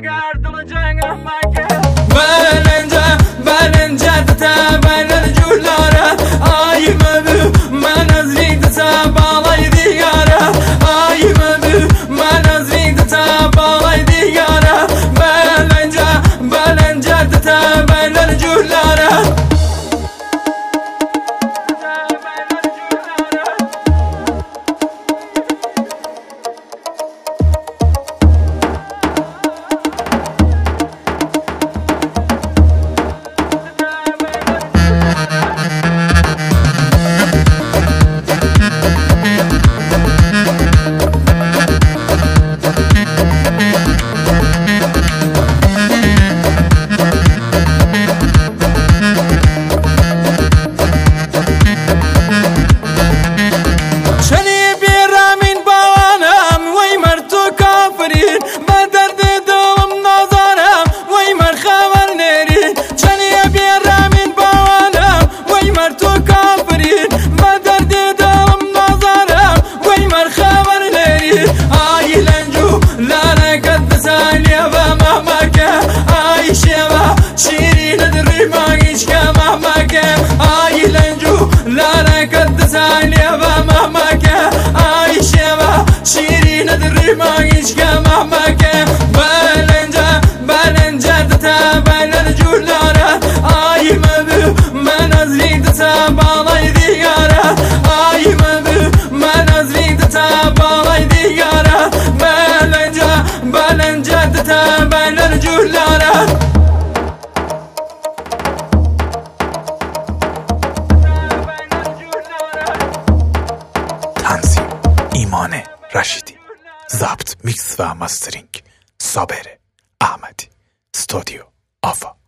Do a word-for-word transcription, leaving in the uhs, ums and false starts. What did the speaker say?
Belince, belince dete belir cüllere Ay möbü, men özri dete bağlay diyare Ay möbü, men özri dete bağlay diyare Belince, belince dete belir cüllere Belince, belince dete belir cüllere Ay möbü, men özri dete bağlay diyare Ay möbü, men özri dete bağlay diyare Belince, belince dete belir cüllere تنظیم ایمان رشیدی، ضبط میکس و مسترینگ صابر احمدی، استودیو آوا.